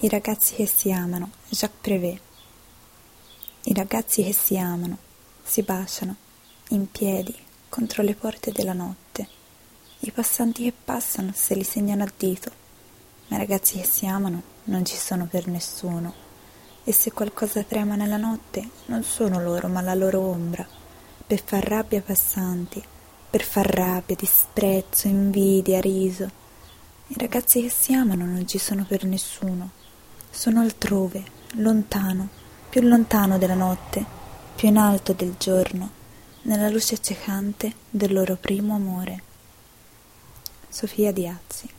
I ragazzi che si amano, Jacques Prévert. I ragazzi che si amano, si baciano, in piedi, contro le porte della notte. I passanti che passano se li segnano a dito, ma i ragazzi che si amano non ci sono per nessuno. E se qualcosa trema nella notte, non sono loro, ma la loro ombra, per far rabbia ai passanti, per far rabbia, disprezzo, invidia, riso. I ragazzi che si amano non ci sono per nessuno. Sono altrove, lontano, più lontano della notte, più in alto del giorno, nella luce accecante del loro primo amore. Sofia Diazzi.